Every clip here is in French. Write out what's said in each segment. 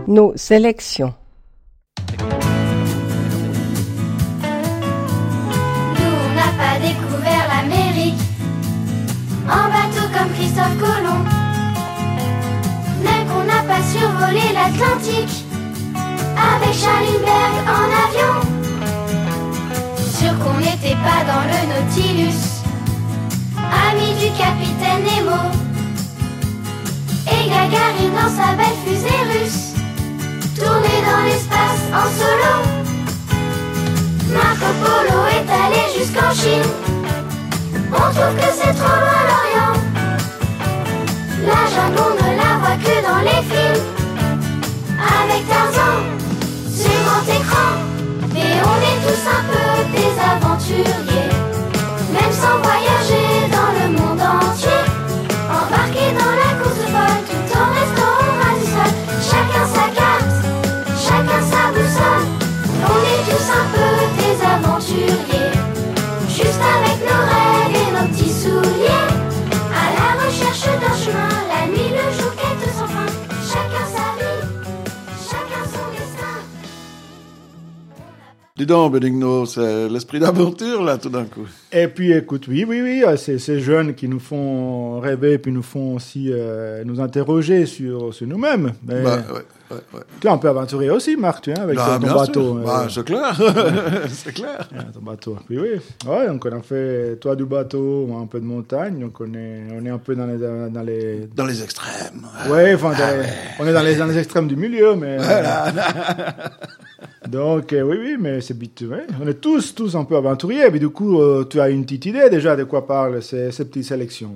Nos sélections. Nous, on n'a pas découvert l'Amérique en bateau comme Christophe Colomb. Même qu'on n'a pas survolé l'Atlantique avec Schallenberg en avion. Sûr qu'on n'était pas dans le Nautilus, ami du capitaine Nemo, et Gagarine dans sa belle fusée russe, tourner dans l'espace en solo. Marco Polo est allé jusqu'en Chine, on trouve que c'est trop loin l'Orient. La jungle on ne la voit que dans les films, avec Tarzan sur grand écran. Mais on est tous un peu des aventuriers, même sans voyager dans le monde entier. Embarqués dans la course folle, tout en restant au ras du sol. Chacun sa carte, chacun sa boussole. On est tous un peu des aventuriers, juste avec nos rêves et nos petits souliers, à la recherche d'un chemin, la nuit, le jour, quête sans fin. Chacun sa vie, chacun son destin. Dis donc, Benigno, c'est l'esprit d'aventure, là, tout d'un coup. Et puis, écoute, oui, c'est ces jeunes qui nous font rêver, puis nous font aussi nous interroger sur nous-mêmes. Mais Ouais. tu es un peu aventurier aussi, Marc, tu es, avec ton bien bateau. sûr. C'est clair. C'est clair. Ton bateau. Oui. Ouais, donc on a fait, toi du bateau, moi un peu de montagne, donc on est un peu dans les... Dans les extrêmes. Ouais, enfin, on est dans les extrêmes du milieu, mais... Donc, oui, mais c'est vite, ouais. On est tous un peu aventuriers, mais du coup, tu as une petite idée déjà de quoi parlent ces petites sélections.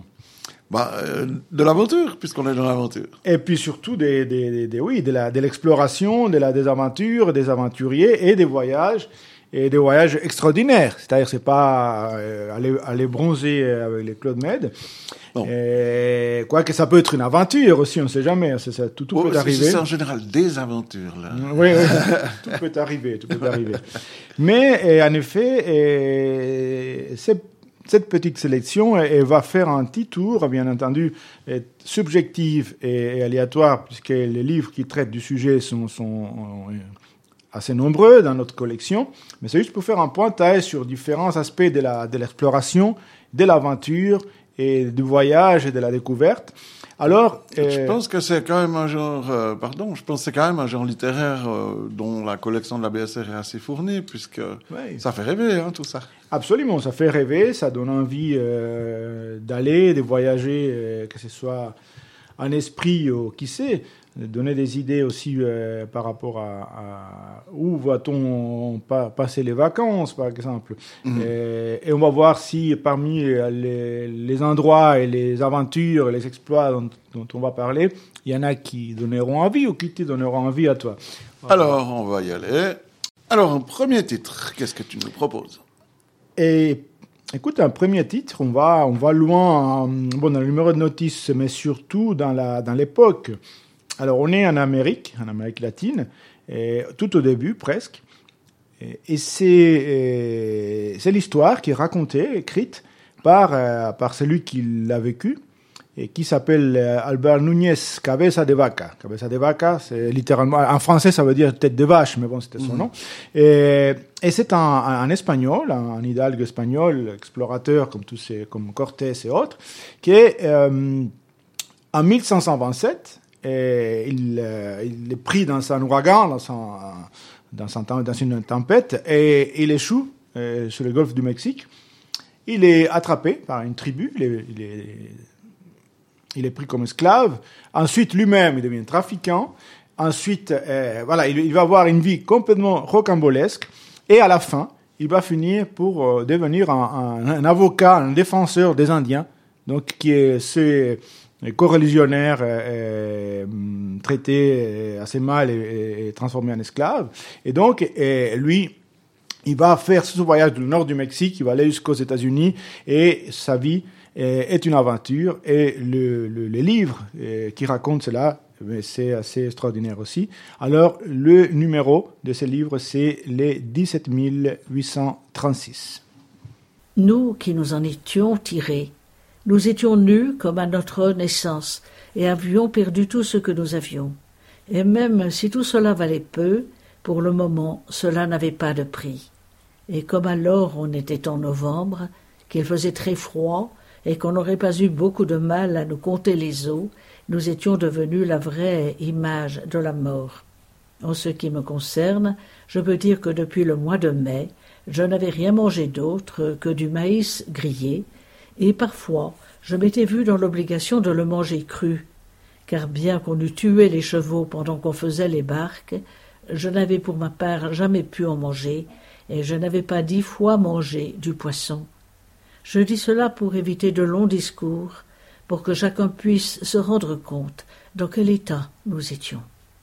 De l'aventure, puisqu'on est dans l'aventure. Et puis surtout de l'exploration, des aventures, des aventuriers et des voyages extraordinaires. C'est-à-dire, c'est pas aller bronzer avec les Claude Med. Quoique ça peut être une aventure aussi, on ne sait jamais. Tout peut arriver. C'est en général des aventures, là. Oui, tout peut arriver. Mais en effet, cette petite sélection, elle va faire un petit tour, bien entendu, subjectif et aléatoire, puisque les livres qui traitent du sujet sont assez nombreux dans notre collection. Mais c'est juste pour faire un pointage sur différents aspects de l'exploration, de l'aventure et du voyage et de la découverte. Alors, je pense que c'est quand même un genre, littéraire dont la collection de la BSR est assez fournie, puisque ça fait rêver, hein, tout ça. Absolument, ça fait rêver, ça donne envie d'aller, de voyager, que ce soit en esprit ou qui sait, donner des idées aussi par rapport à où va-t-on passer les vacances, par exemple. Et on va voir si parmi les endroits et les aventures et les exploits dont on va parler, il y en a qui donneront envie ou qui te donneront envie à toi. Voilà. Alors, on va y aller. Alors, un premier titre, qu'est-ce que tu nous proposes ? Et écoute, un premier titre, on va loin, dans le numéro de notice, mais surtout dans l'époque. Alors, on est en Amérique latine, tout au début, presque. Et c'est l'histoire qui est racontée, écrite par celui qui l'a vécu, et qui s'appelle Albert Núñez Cabeza de Vaca. Cabeza de Vaca, c'est littéralement, en français, ça veut dire tête de vache, mais bon, c'était son nom. Et c'est un Espagnol, un hidalgo espagnol, explorateur comme Cortés et autres, qui est, en 1527, il est pris dans un ouragan, dans une tempête, et il échoue sur le golfe du Mexique. Il est attrapé par une tribu, il est pris comme esclave. Ensuite, lui-même, il devient trafiquant. Ensuite, il va avoir une vie complètement rocambolesque. Et à la fin, il va finir pour devenir un avocat, un défenseur des Indiens, donc qui est ce coreligionnaire traité assez mal et transformé en esclave. Et donc, lui, il va faire ce voyage du nord du Mexique, il va aller jusqu'aux États-Unis, et sa vie est une aventure. Et le livre qui raconte cela, c'est assez extraordinaire aussi. Alors, le numéro de ce livre, c'est les 17 836. Nous qui nous en étions tirés, nous étions nus comme à notre naissance, et avions perdu tout ce que nous avions. Et même si tout cela valait peu, pour le moment, cela n'avait pas de prix. Et comme alors on était en novembre, qu'il faisait très froid et qu'on n'aurait pas eu beaucoup de mal à nous compter les os, nous étions devenus la vraie image de la mort. En ce qui me concerne, je peux dire que depuis le mois de mai, je n'avais rien mangé d'autre que du maïs grillé, et parfois je m'étais vu dans l'obligation de le manger cru, car bien qu'on eût tué les chevaux pendant qu'on faisait les barques, je n'avais pour ma part jamais pu en manger, et je n'avais pas 10 fois mangé du poisson. Je dis cela pour éviter de longs discours, pour que chacun puisse se rendre compte dans quel état nous étions.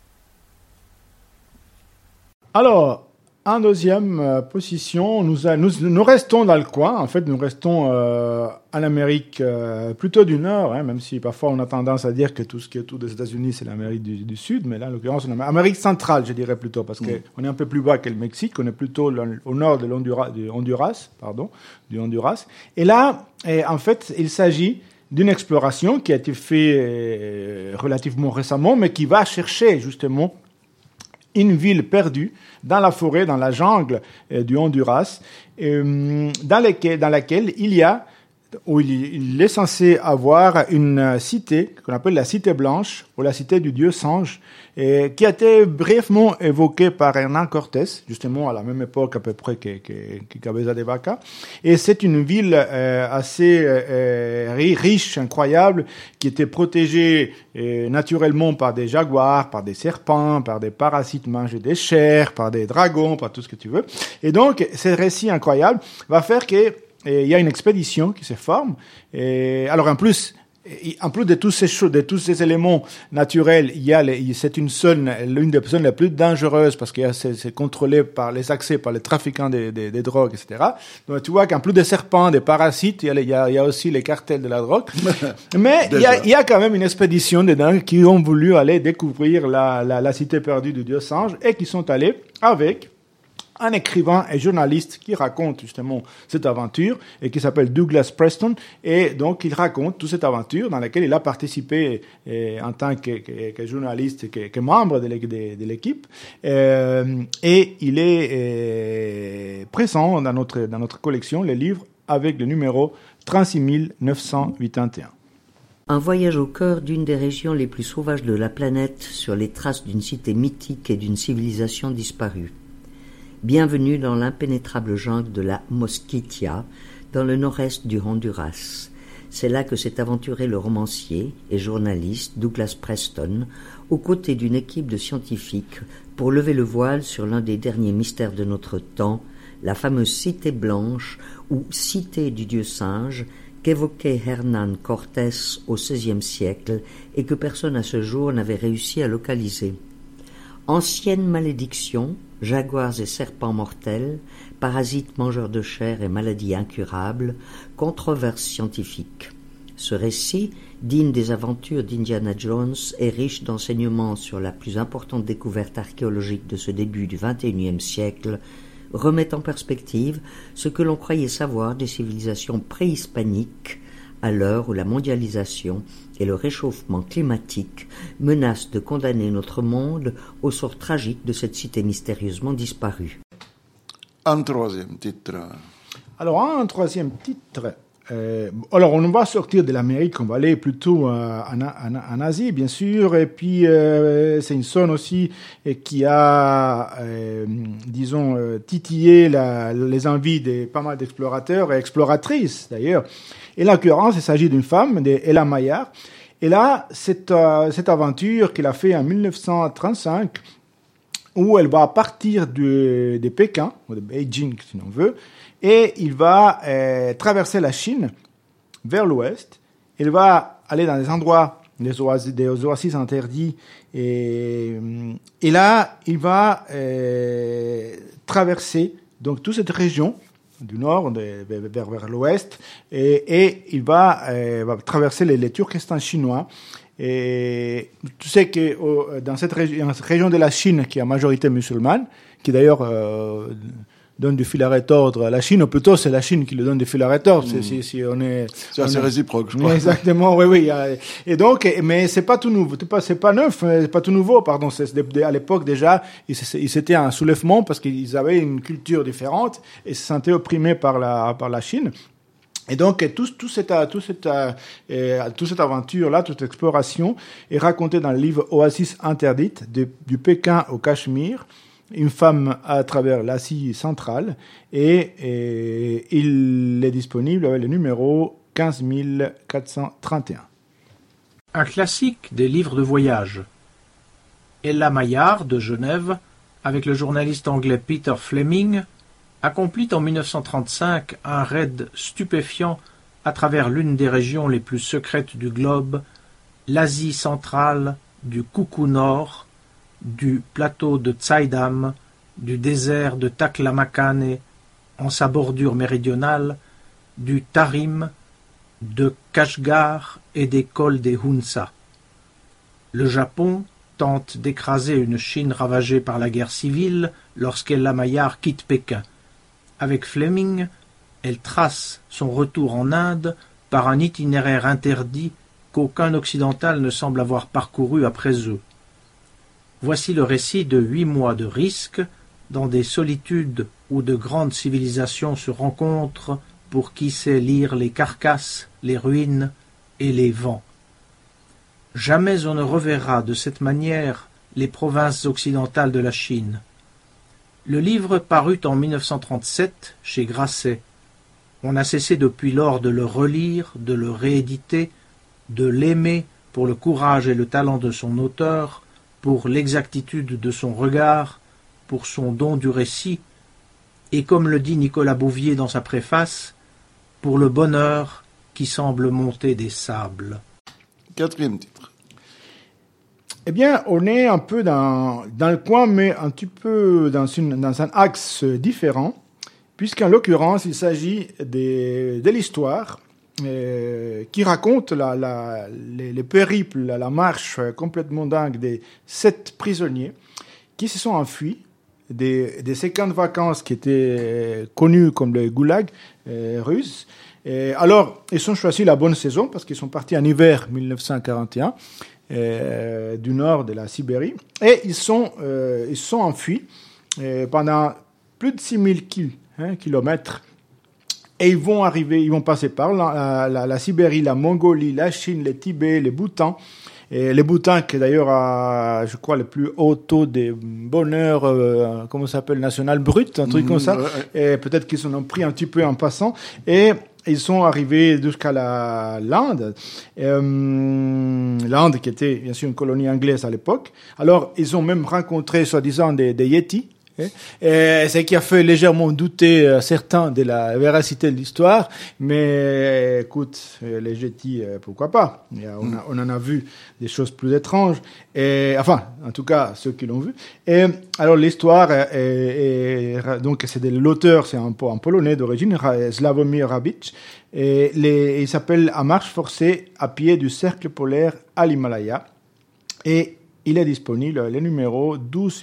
Alors, en deuxième position, nous restons dans le coin. En fait, nous restons en Amérique plutôt du Nord, même si parfois on a tendance à dire que tout ce qui est autour des États-Unis, c'est l'Amérique du Sud. Mais là, en l'occurrence, on est en Amérique centrale, je dirais plutôt, parce qu'on est un peu plus bas que le Mexique. On est plutôt au nord de du Honduras. Et là, en fait, il s'agit d'une exploration qui a été faite relativement récemment, mais qui va chercher justement une ville perdue dans la forêt, dans la jungle du Honduras, dans laquelle il est censé avoir une cité qu'on appelle la Cité Blanche ou la Cité du Dieu Singe, qui a été brièvement évoquée par Hernán Cortés, justement à la même époque à peu près que Cabeza de Vaca. Et c'est une ville assez riche, incroyable, qui était protégée naturellement par des jaguars, par des serpents, par des parasites mangés des chairs, par des dragons, par tout ce que tu veux. Et donc, ce récit incroyable va faire que il y a une expédition qui se forme. Alors en plus de tous ces éléments naturels, c'est l'une des zones les plus dangereuses parce que c'est contrôlé par les accès par les trafiquants des drogues, etc. Donc tu vois qu'en plus des serpents, des parasites, il y a aussi les cartels de la drogue. Mais il y a quand même une expédition dedans qui ont voulu aller découvrir la cité perdue du Dieu Singe et qui sont allés avec un écrivain et journaliste qui raconte justement cette aventure et qui s'appelle Douglas Preston. Et donc, il raconte toute cette aventure dans laquelle il a participé en tant que journaliste et que membre de l'équipe. Et il est présent dans notre collection, les livres, avec le numéro 36 981. Un voyage au cœur d'une des régions les plus sauvages de la planète sur les traces d'une cité mythique et d'une civilisation disparue. Bienvenue dans l'impénétrable jungle de la Mosquitia, dans le nord-est du Honduras. C'est là que s'est aventuré le romancier et journaliste Douglas Preston, aux côtés d'une équipe de scientifiques, pour lever le voile sur l'un des derniers mystères de notre temps, la fameuse Cité Blanche, ou Cité du Dieu Singe, qu'évoquait Hernán Cortés au XVIe siècle et que personne à ce jour n'avait réussi à localiser. Ancienne malédiction, jaguars et serpents mortels, parasites mangeurs de chair et maladies incurables, controverse scientifique. Ce récit, digne des aventures d'Indiana Jones, est riche d'enseignements sur la plus importante découverte archéologique de ce début du XXIe siècle, remet en perspective ce que l'on croyait savoir des civilisations préhispaniques, à l'heure où la mondialisation et le réchauffement climatique menacent de condamner notre monde au sort tragique de cette cité mystérieusement disparue. Un troisième titre. Alors, un troisième titre. Alors, on va sortir de l'Amérique, on va aller plutôt en Asie, bien sûr. Et puis, c'est une zone aussi qui a, titillé les envies de pas mal d'explorateurs et exploratrices, d'ailleurs. Et en l'occurrence, il s'agit d'une femme, Ella Maillard. Et là, cette aventure qu'elle a fait en 1935, où elle va partir de Pékin, ou de Beijing, si l'on veut, et il va traverser la Chine vers l'ouest. Il va aller dans des endroits, des oasis interdits, et là, il va traverser donc toute cette région du nord vers l'ouest, et il va traverser les Turkestan chinois. Et tu sais que dans cette région de la Chine, qui est à majorité musulmane, qui d'ailleurs donne du fil à retordre à la Chine, ou plutôt c'est la Chine qui lui donne du fil à retordre. Si on est, c'est assez réciproque, je crois. Exactement, oui. Et donc, mais c'est pas tout nouveau, c'est pas neuf, c'est pas tout nouveau, pardon. À l'époque déjà, c'était un soulèvement parce qu'ils avaient une culture différente et se sentaient opprimés par la Chine. Et donc, toute cette aventure-là, toute exploration est racontée dans le livre Oasis interdite, du Pékin au Cachemire, une femme à travers l'Asie centrale, et il est disponible avec le numéro 15431. Un classique des livres de voyage. Ella Maillard, de Genève, avec le journaliste anglais Peter Fleming, accomplit en 1935 un raid stupéfiant à travers l'une des régions les plus secrètes du globe, l'Asie centrale, du Coucou Nord, du plateau de Tsaïdam, du désert de Taklamakan en sa bordure méridionale, du Tarim, de Kashgar et des cols des Hunza. Le Japon tente d'écraser une Chine ravagée par la guerre civile lorsqu'Ella Maillard quitte Pékin. Avec Fleming, elle trace son retour en Inde par un itinéraire interdit qu'aucun occidental ne semble avoir parcouru après eux. Voici le récit de 8 mois de risques dans des solitudes où de grandes civilisations se rencontrent pour qui sait lire les carcasses, les ruines et les vents. Jamais on ne reverra de cette manière les provinces occidentales de la Chine. Le livre parut en 1937 chez Grasset. On a cessé depuis lors de le relire, de le rééditer, de l'aimer pour le courage et le talent de son auteur, pour l'exactitude de son regard, pour son don du récit, et comme le dit Nicolas Bouvier dans sa préface, pour le bonheur qui semble monter des sables. 4e titre. Eh bien, on est un peu dans le coin, mais un petit peu dans un axe différent, puisqu'en l'occurrence, il s'agit de l'histoire qui raconte les périples, la marche complètement dingue des 7 prisonniers qui se sont enfuis des 50 vacances qui étaient connues comme le goulag russe. Et alors, ils ont choisi la bonne saison parce qu'ils sont partis en hiver 1941 du nord de la Sibérie et ils sont enfuis pendant plus de 6000 kilomètres. Et ils vont passer par la Sibérie, la Mongolie, la Chine, le Tibet, le Bhoutan. Et le Bhoutan, qui est d'ailleurs à, je crois, le plus haut taux de bonheur, comment ça s'appelle, national brut, un truc comme ça. Et peut-être qu'ils en ont pris un petit peu en passant. Et ils sont arrivés jusqu'à l'Inde. L'Inde, qui était bien sûr une colonie anglaise à l'époque. Alors, ils ont même rencontré, soi-disant, des Yetis. Et ce qui a fait légèrement douter certains de la véracité de l'histoire, mais écoute, les Yetis, pourquoi pas. On en a vu des choses plus étranges, et enfin, en tout cas, ceux qui l'ont vu. Et alors l'histoire, donc c'est de l'auteur, c'est un polonais d'origine, Sławomir Rabicz, et il s'appelle « À marche forcée à pied du cercle polaire à l'Himalaya ». Et il est disponible, le numéro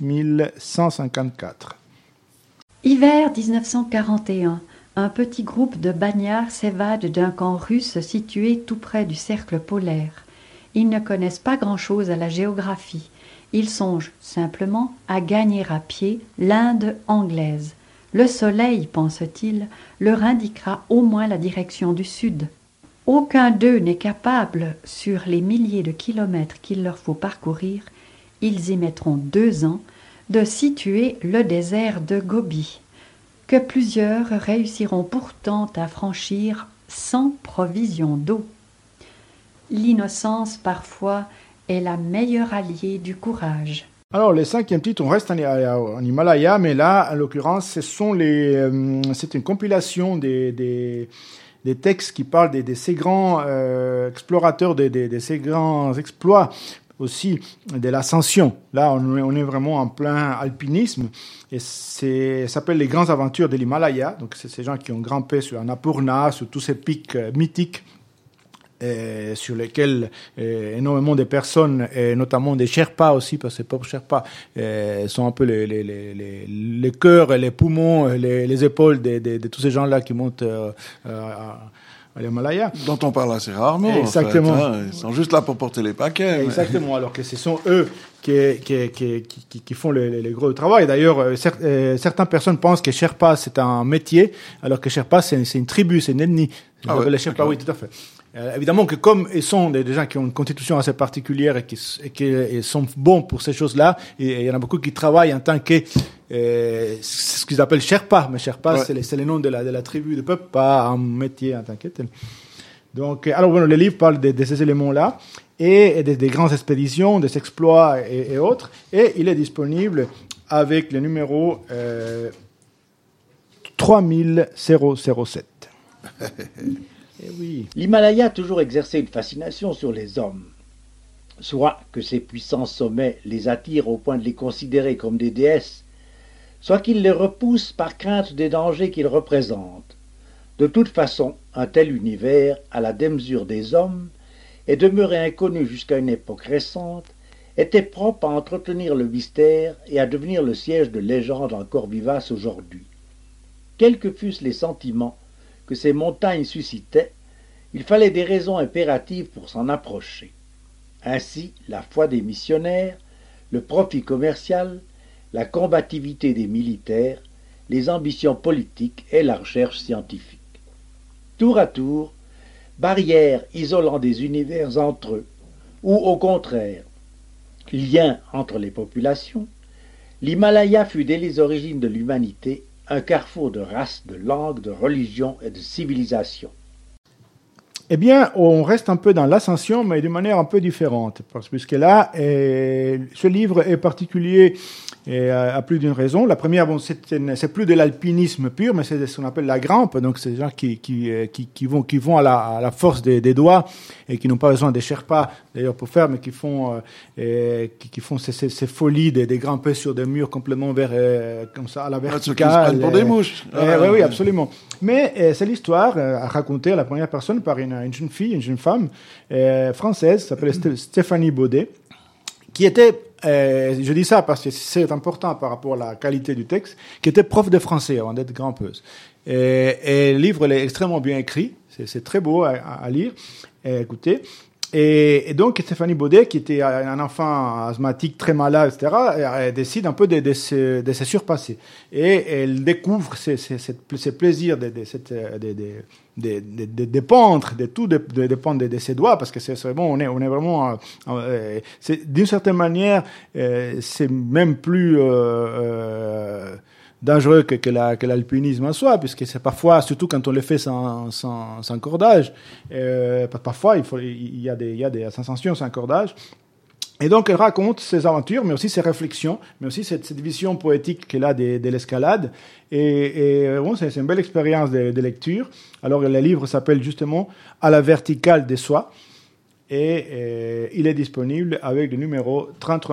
12154. Hiver 1941, un petit groupe de bagnards s'évade d'un camp russe situé tout près du cercle polaire. Ils ne connaissent pas grand-chose à la géographie. Ils songent simplement à gagner à pied l'Inde anglaise. Le soleil, pense-t-il, leur indiquera au moins la direction du sud. Aucun d'eux n'est capable, sur les milliers de kilomètres qu'il leur faut parcourir, ils y mettront 2 ans, de situer le désert de Gobi, que plusieurs réussiront pourtant à franchir sans provision d'eau. L'innocence, parfois, est la meilleure alliée du courage. Alors, les 5e titres, on reste en Himalaya, mais là, en l'occurrence, c'est une compilation des textes qui parlent de ces grands explorateurs, de ces grands exploits aussi de l'ascension. Là, on est vraiment en plein alpinisme et ça s'appelle les grandes aventures de l'Himalaya. Donc, c'est ces gens qui ont grimpé sur Annapurna, sur tous ces pics mythiques sur lesquels énormément de personnes, et notamment des Sherpas aussi, parce que les pauvres Sherpas sont un peu les cœurs, les poumons, les épaules de tous ces gens-là qui montent à l'Himalaya. Dont on parle assez rarement. Exactement. En fait, hein. Ils sont juste là pour porter les paquets. Exactement, alors que ce sont eux qui font le gros travail. D'ailleurs, certaines personnes pensent que Sherpa, c'est un métier, alors que Sherpa, c'est une tribu, c'est une ethnie. Les Sherpas, oui, tout à fait. Évidemment que comme ils sont des gens qui ont une constitution assez particulière et qui sont bons pour ces choses-là, et il y en a beaucoup qui travaillent en tant que c'est ce qu'ils appellent Sherpa, mais Sherpa, c'est le nom de la tribu, du peuple, pas un métier en tant que tel. Donc, alors le livre parle de ces éléments-là et des grandes expéditions, des exploits et autres, et il est disponible avec le numéro 3007. Eh oui. L'Himalaya a toujours exercé une fascination sur les hommes. Soit que ses puissants sommets les attirent au point de les considérer comme des déesses, soit qu'ils les repoussent par crainte des dangers qu'ils représentent. De toute façon, un tel univers, à la démesure des hommes, et demeuré inconnu jusqu'à une époque récente, était propre à entretenir le mystère et à devenir le siège de légendes encore vivaces aujourd'hui. Quels que fussent les sentiments que ces montagnes suscitaient, il fallait des raisons impératives pour s'en approcher. Ainsi, la foi des missionnaires, le profit commercial, la combativité des militaires, les ambitions politiques et la recherche scientifique. Tour à tour, barrières isolant des univers entre eux, ou au contraire, liens entre les populations, l'Himalaya fut dès les origines de l'humanité un carrefour de races, de langues, de religions et de civilisations. Eh bien, on reste un peu dans l'ascension, mais d'une manière un peu différente. Puisque là, ce livre est particulier à plus d'une raison. La première, bon, c'est plus de l'alpinisme pur, mais c'est ce qu'on appelle la grimpe. Donc, c'est des gens qui vont à la force des doigts et qui n'ont pas besoin des Sherpas, d'ailleurs, pour faire, mais qui font ces folies de grimper sur des murs complètement comme ça, à la verticale. Ceux qui se prennent pour des mouches. Oui, absolument. Mais c'est l'histoire racontée à la première personne par une jeune fille, une jeune femme française, qui s'appelle Stéphanie Baudet, qui était, je dis ça parce que c'est important par rapport à la qualité du texte, qui était prof de français avant d'être grimpeuse. Et le livre est extrêmement bien écrit, c'est très beau à lire et écouter. Et donc, Stéphanie Baudet, qui était un enfant asthmatique très malade, etc., elle décide un peu de se surpasser. Et elle découvre ce plaisir de dépendre, de tout dépendre de ses doigts, parce que c'est bon, on est vraiment, d'une certaine manière, c'est même plus dangereux que l'alpinisme en soi, puisque c'est parfois, surtout quand on le fait sans cordage, parfois il y a des ascensions sans cordage. Et donc elle raconte ses aventures, mais aussi ses réflexions, mais aussi cette vision poétique qu'elle a de l'escalade. Et bon, c'est une belle expérience de lecture. Alors le livre s'appelle justement « À la verticale de soi ». Et il est disponible avec le numéro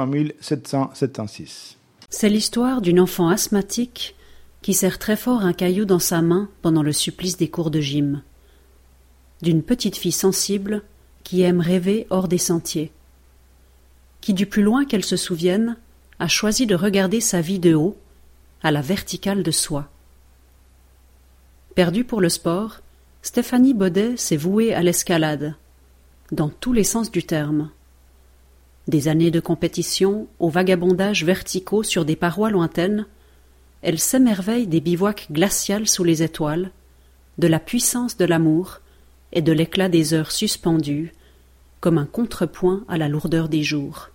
33776. C'est l'histoire d'une enfant asthmatique qui serre très fort un caillou dans sa main pendant le supplice des cours de gym. D'une petite fille sensible qui aime rêver hors des sentiers. Qui, du plus loin qu'elle se souvienne, a choisi de regarder sa vie de haut, à la verticale de soi. Perdue pour le sport, Stéphanie Baudet s'est vouée à l'escalade, dans tous les sens du terme. Des années de compétition aux vagabondages verticaux sur des parois lointaines, elle s'émerveille des bivouacs glaciales sous les étoiles, de la puissance de l'amour et de l'éclat des heures suspendues, comme un contrepoint à la lourdeur des jours.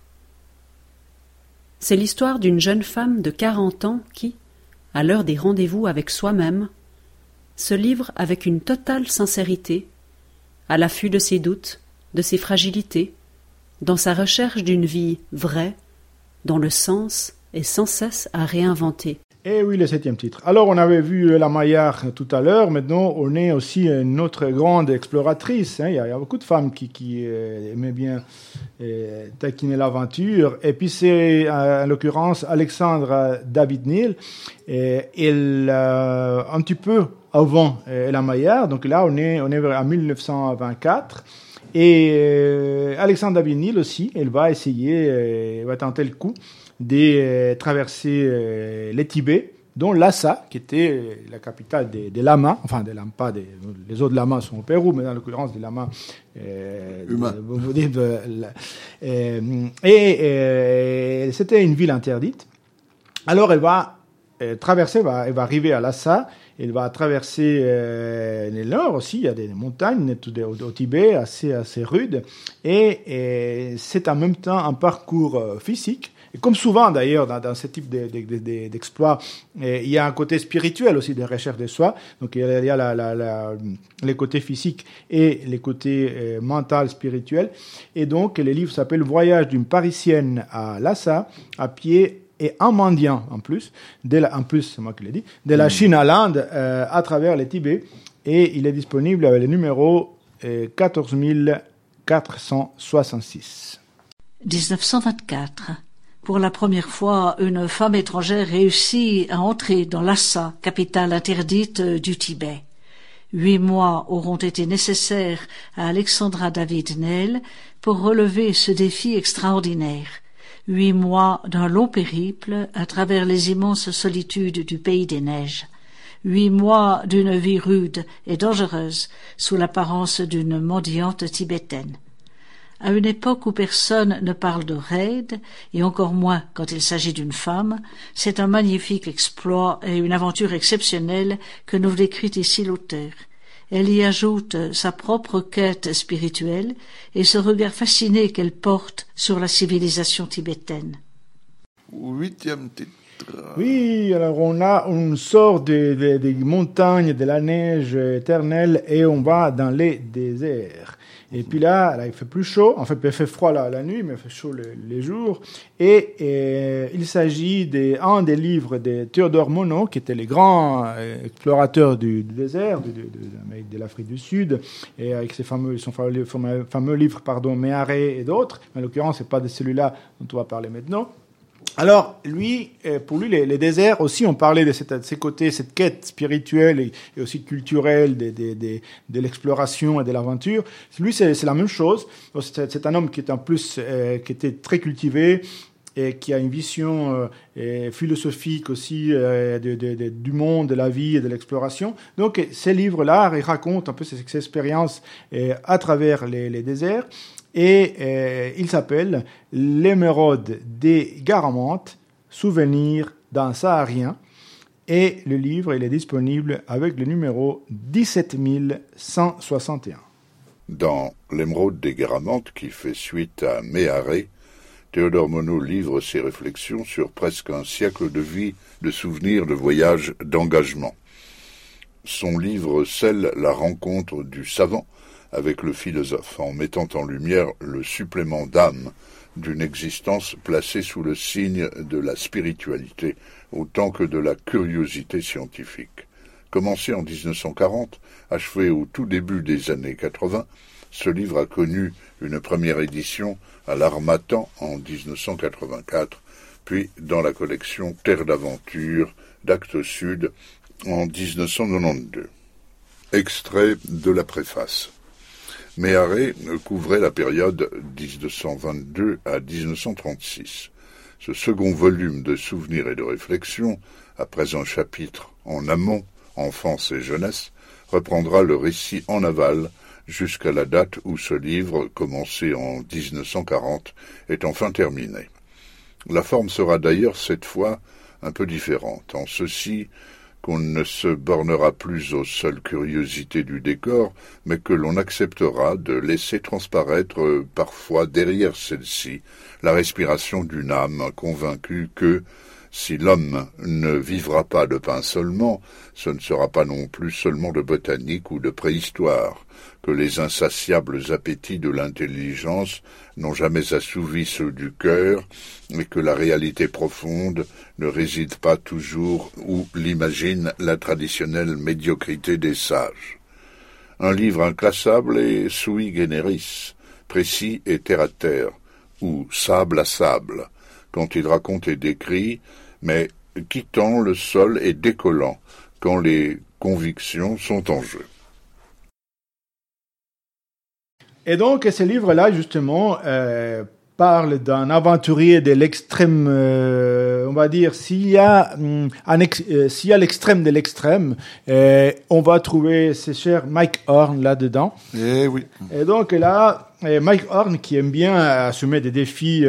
C'est l'histoire d'une jeune femme de 40 ans qui, à l'heure des rendez-vous avec soi-même, se livre avec une totale sincérité, à l'affût de ses doutes, de ses fragilités, dans sa recherche d'une vie vraie, dont le sens est sans cesse à réinventer. Et oui, le 7e titre. Alors, on avait vu la Maillard tout à l'heure. Maintenant, on est aussi une autre grande exploratrice. Il y a beaucoup de femmes qui aimaient bien taquiner l'aventure. Et puis, c'est en l'occurrence Alexandra David-Néel. Elle, un petit peu avant la Maillard. Donc là, on est en 1924. Et Alexandre David-Néel aussi, il va essayer, il va tenter le coup de traverser les Tibet, dont Lhasa, qui était la capitale des lamas, enfin des lamas, pas les autres lamas sont au Pérou, mais dans l'occurrence des lamas humains. C'était une ville interdite. Alors elle va traverser, elle va arriver à Lhasa. Il va traverser le nord aussi, il y a des montagnes au Tibet assez rudes, et c'est en même temps un parcours physique. Et comme souvent d'ailleurs dans ce type d'exploits, il y a un côté spirituel aussi de recherche de soi. Donc il y a les côtés physiques et les côtés mental, spirituels. Et donc le livre s'appelle Voyage d'une Parisienne à Lhasa, à pied et en mendiant en plus, c'est moi qui l'ai dit, de la Chine à l'Inde à travers le Tibet. Et il est disponible avec le numéro 14466. 1924. Pour la première fois, une femme étrangère réussit à entrer dans Lhasa, capitale interdite du Tibet. 8 mois auront été nécessaires à Alexandra David-Néel pour relever ce défi extraordinaire. 8 mois d'un long périple à travers les immenses solitudes du pays des neiges. 8 mois d'une vie rude et dangereuse sous l'apparence d'une mendiante tibétaine. À une époque où personne ne parle de raid, et encore moins quand il s'agit d'une femme, c'est un magnifique exploit et une aventure exceptionnelle que nous décrit ici l'auteur. Elle y ajoute sa propre quête spirituelle et ce regard fasciné qu'elle porte sur la civilisation tibétaine. 8e titre. Oui, alors on sort des montagnes, de la neige éternelle et on va dans les déserts. Et puis là, il fait plus chaud. En fait, il fait froid la nuit, mais il fait chaud les jours. Et il s'agit d'un des livres de Théodore Monod, qui était le grand explorateur du désert, de l'Afrique du Sud, et avec son fameux livre, Méharé et d'autres. En l'occurrence, c'est pas de celui-là dont on va parler maintenant. Alors, pour lui, les déserts aussi, on parlait de ces côtés, cette quête spirituelle et aussi culturelle de l'exploration et de l'aventure. Lui, c'est la même chose. C'est un homme qui est en plus, qui était très cultivé et qui a une vision philosophique aussi du monde, de la vie et de l'exploration. Donc, ces livres-là, ils racontent un peu ces expériences à travers les déserts. Et il s'appelle L'émeraude des Garamantes, souvenirs d'un saharien. Et le livre, il est disponible avec le numéro 17161. Dans L'émeraude des Garamantes, qui fait suite à Méharé, Théodore Monod livre ses réflexions sur presque un siècle de vie, de souvenirs, de voyages, d'engagement. Son livre scelle la rencontre du savant avec le philosophe, en mettant en lumière le supplément d'âme d'une existence placée sous le signe de la spiritualité autant que de la curiosité scientifique. Commencé en 1940, achevé au tout début des années 80, ce livre a connu une première édition à l'Harmattan en 1984, puis dans la collection Terre d'aventure d'Actes Sud en 1992. Extrait de la préface. Méharé couvrait la période 1922 à 1936. Ce second volume de souvenirs et de réflexions, après un chapitre en amont, enfance et jeunesse, reprendra le récit en aval jusqu'à la date où ce livre, commencé en 1940, est enfin terminé. La forme sera d'ailleurs cette fois un peu différente, en ceci qu'on ne se bornera plus aux seules curiosités du décor, mais que l'on acceptera de laisser transparaître parfois derrière celle-ci la respiration d'une âme convaincue que, si l'homme ne vivra pas de pain seulement, ce ne sera pas non plus seulement de botanique ou de préhistoire, que les insatiables appétits de l'intelligence n'ont jamais assouvi ceux du cœur, et que la réalité profonde ne réside pas toujours où l'imagine la traditionnelle médiocrité des sages. Un livre inclassable et sui generis, précis et terre-à-terre, ou sable à sable, quand il raconte et décrit, mais quittant le sol et décollant quand les convictions sont en jeu. Et donc, ce livre-là, justement, parle d'un aventurier de l'extrême, on va dire, s'il y a l'extrême de l'extrême, on va trouver ce cher Mike Horn là-dedans. Eh oui. Et donc là, Mike Horn, qui aime bien assumer des défis,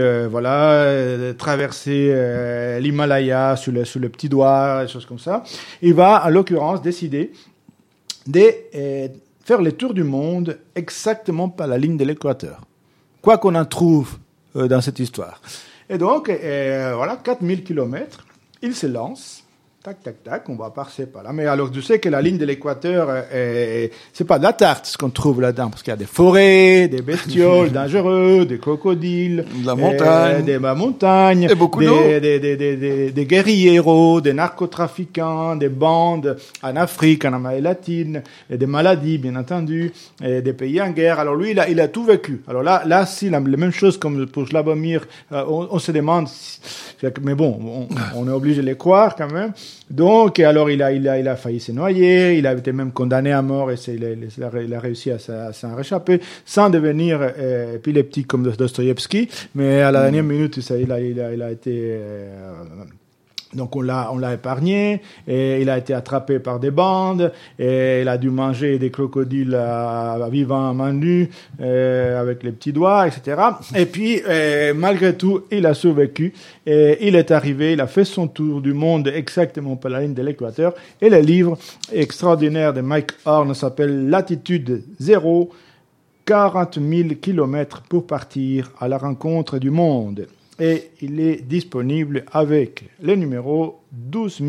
traverser l'Himalaya sur le petit doigt, des choses comme ça, il va, en l'occurrence, décider de faire le tour du monde exactement par la ligne de l'équateur. Quoi qu'on en trouve dans cette histoire. Et donc, 4000 kilomètres, il se lance, tac, tac, tac, on va passer par là. Mais alors, tu sais que la ligne de l'équateur, c'est pas de la tarte, ce qu'on trouve là-dedans, parce qu'il y a des forêts, des bestioles dangereux, des crocodiles, de la montagne, des montagnes, et beaucoup d'eau, des guerrieros, des narcotrafiquants, des bandes en Afrique, en Amérique latine, et des maladies, bien entendu, et des pays en guerre. Alors lui, il a tout vécu. Alors là, si, la même chose comme pour Slabomir, on se demande, mais bon, on est obligé de les croire quand même. Donc, alors, il a failli se noyer, il a été même condamné à mort et il a réussi à s'en réchapper sans devenir épileptique comme Dostoïevski. Mais à la dernière minute, il a été, donc on l'a épargné et il a été attrapé par des bandes et il a dû manger des crocodiles vivants à main nue avec les petits doigts, etc. Et puis malgré tout, il a survécu et il est arrivé, il a fait son tour du monde exactement par la ligne de l'équateur. Et le livre extraordinaire de Mike Horn s'appelle Latitude 0, 40 000 kilomètres pour partir à la rencontre du monde. Et il est disponible avec le numéro 12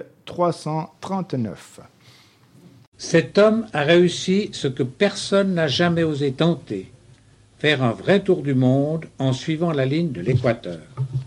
339. Cet homme a réussi ce que personne n'a jamais osé tenter, faire un vrai tour du monde en suivant la ligne de l'équateur.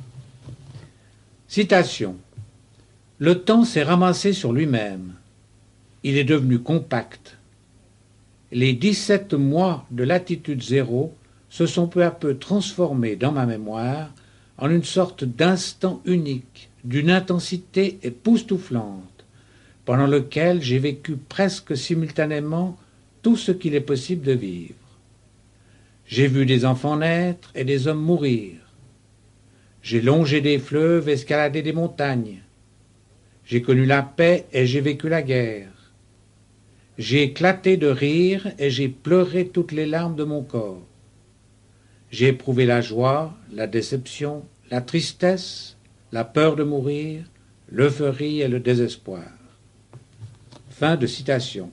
Citation. Le temps s'est ramassé sur lui-même. Il est devenu compact. Les 17 mois de latitude 0 se sont peu à peu transformés dans ma mémoire en une sorte d'instant unique, d'une intensité époustouflante, pendant lequel j'ai vécu presque simultanément tout ce qu'il est possible de vivre. J'ai vu des enfants naître et des hommes mourir. J'ai longé des fleuves, escaladé des montagnes. J'ai connu la paix et j'ai vécu la guerre. J'ai éclaté de rire et j'ai pleuré toutes les larmes de mon corps. J'ai éprouvé la joie, la déception, la tristesse, la peur de mourir, l'euphorie et le désespoir. Fin de citation.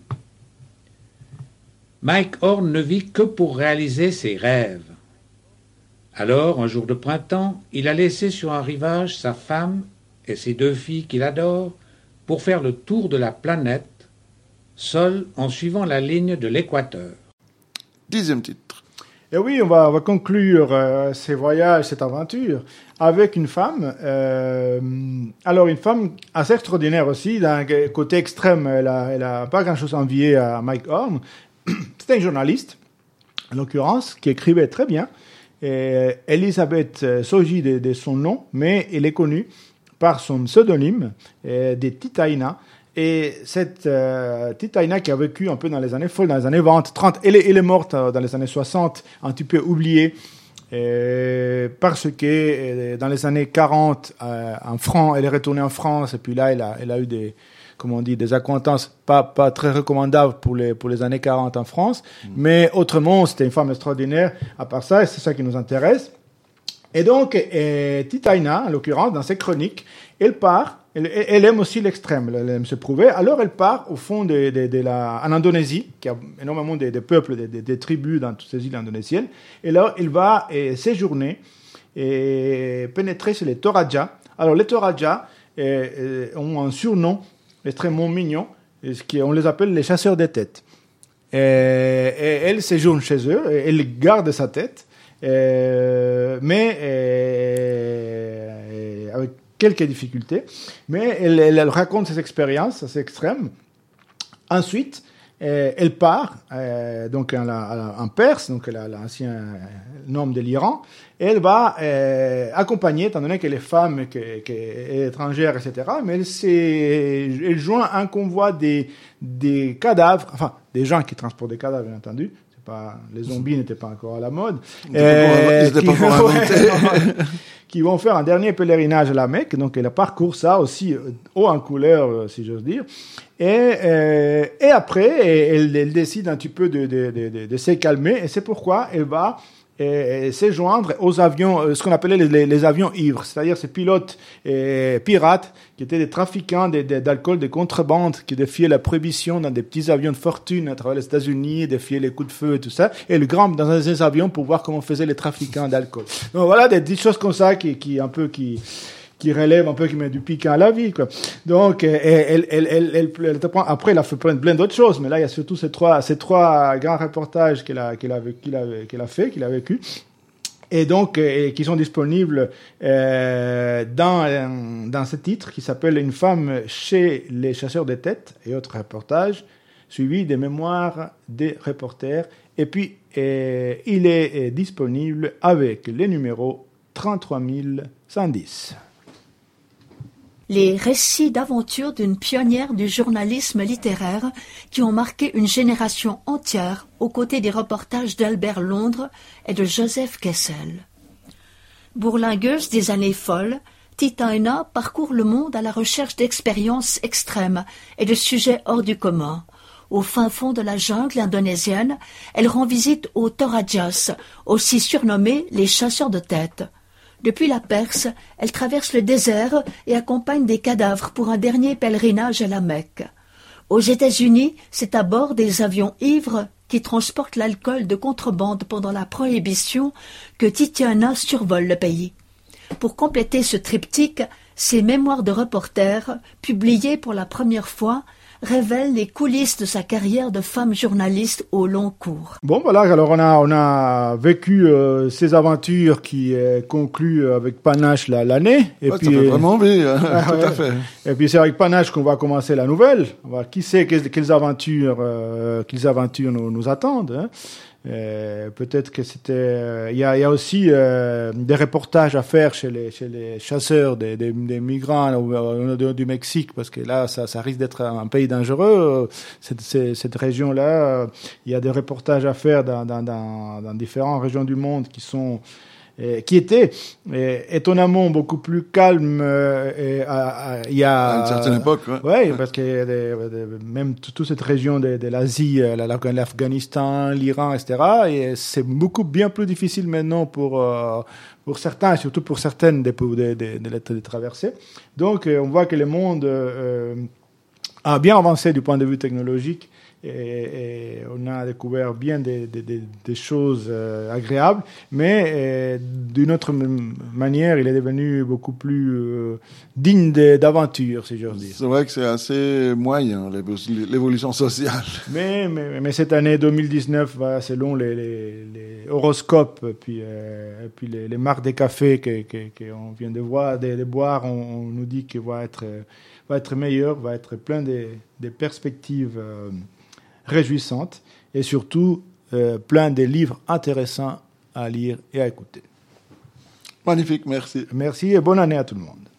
Mike Horn ne vit que pour réaliser ses rêves. Alors, un jour de printemps, il a laissé sur un rivage sa femme et ses 2 filles qu'il adore pour faire le tour de la planète, seul en suivant la ligne de l'équateur. 10e titre. Et oui, on va conclure ces voyages, cette aventure, avec une femme. Alors, une femme assez extraordinaire aussi, d'un côté extrême, elle a pas grand-chose à envier à Mike Horn. C'était une journaliste, en l'occurrence, qui écrivait très bien. Et Elisabeth Soji de son nom, mais elle est connue par son pseudonyme de Titaina. Et cette Titaina qui a vécu un peu dans les années folles, dans les années 20, 30, elle est morte dans les années 60, un petit peu oubliée, parce que dans les années 40, elle est retournée en France, et puis là, elle a eu des accointances pas très recommandables pour les années 40 en France. Mais autrement, c'était une femme extraordinaire. À part ça, et c'est ça qui nous intéresse. Et donc, Titaina, en l'occurrence, dans ses chroniques, elle aime aussi l'extrême, elle aime se prouver. Alors, elle part au fond en Indonésie, qui a énormément de peuples, des tribus dans toutes ces îles indonésiennes. Et là, elle va séjourner et pénétrer chez les Toraja. Alors, les Toraja ont un surnom extrêmement mignon, on les appelle les chasseurs de têtes. Et elle séjourne chez eux, et elle garde sa tête, mais avec quelques difficultés, mais elle raconte ses expériences assez extrêmes. Ensuite, elle part donc en Perse, donc l'ancien nom de l'Iran, et elle va accompagner, étant donné qu'elle est femme, qu'elle est étrangère, etc., mais elle joint un convoi des cadavres, enfin des gens qui transportent des cadavres, bien entendu, les zombies n'étaient pas encore à la mode. Ils n'étaient pas encore inventés. Qui vont faire un dernier pèlerinage à la Mecque. Donc, elle parcourt ça aussi haut en couleur, si j'ose dire. Et après, elle décide un petit peu de se calmer. Et c'est pourquoi elle va se joindre aux avions, ce qu'on appelait les avions ivres, c'est-à-dire ces pilotes pirates qui étaient des trafiquants d'alcool de contrebande, qui défiaient la prohibition dans des petits avions de fortune à travers les États-Unis, défiaient les coups de feu et tout ça, et ils grimpent dans ces avions pour voir comment faisaient les trafiquants d'alcool. Donc voilà, des petites choses comme ça qui relève un peu, qui met du piquant à la vie, quoi. Donc, après, elle a fait plein d'autres choses, mais là, il y a surtout ces trois grands reportages qu'elle a vécu. Et donc, qui sont disponibles, dans ce titre, qui s'appelle Une femme chez les chasseurs de têtes et autres reportages, suivi des mémoires des reporters. Et puis, il est disponible avec les numéros 33110. Les récits d'aventure d'une pionnière du journalisme littéraire qui ont marqué une génération entière aux côtés des reportages d'Albert Londres et de Joseph Kessel. Bourlingueuse des années folles, Titaina parcourt le monde à la recherche d'expériences extrêmes et de sujets hors du commun. Au fin fond de la jungle indonésienne, elle rend visite aux Torajas, aussi surnommés les chasseurs de têtes. Depuis la Perse, elle traverse le désert et accompagne des cadavres pour un dernier pèlerinage à la Mecque. Aux États-Unis, c'est à bord des avions ivres qui transportent l'alcool de contrebande pendant la Prohibition que Titiana survole le pays. Pour compléter ce triptyque, ses mémoires de reporter, publiées pour la première fois, révèle les coulisses de sa carrière de femme journaliste au long cours. Bon, voilà, alors on a vécu ces aventures qui concluent avec panache l'année. Et puis, ça fait vraiment envie, tout à fait. Et puis c'est avec panache qu'on va commencer la nouvelle. Qui sait quelles aventures nous attendent, hein. Peut-être que c'était. Il y a aussi des reportages à faire chez les chasseurs des migrants du Mexique, parce que là, ça risque d'être un pays dangereux. Cette région-là, il y a des reportages à faire dans différentes régions du monde qui étaient étonnamment beaucoup plus calmes il y a à une certaine époque. Ouais, parce que même toute cette région de l'Asie, l'Afghanistan, l'Iran, etc., et c'est bien plus difficile maintenant pour certains, et surtout pour certaines de les traverser. Donc on voit que le monde a bien avancé du point de vue technologique, et on a découvert bien des choses agréables, mais d'une autre manière, il est devenu beaucoup plus digne d'aventure, si j'ose dire. C'est vrai que c'est assez moyen, l'évolution sociale. Mais cette année 2019, selon les horoscopes, puis les marques des cafés qu'on vient de boire, on nous dit qu'il va être meilleur, va être plein de perspectives réjouissantes, et surtout plein de livres intéressants à lire et à écouter. Magnifique, merci. Merci et bonne année à tout le monde.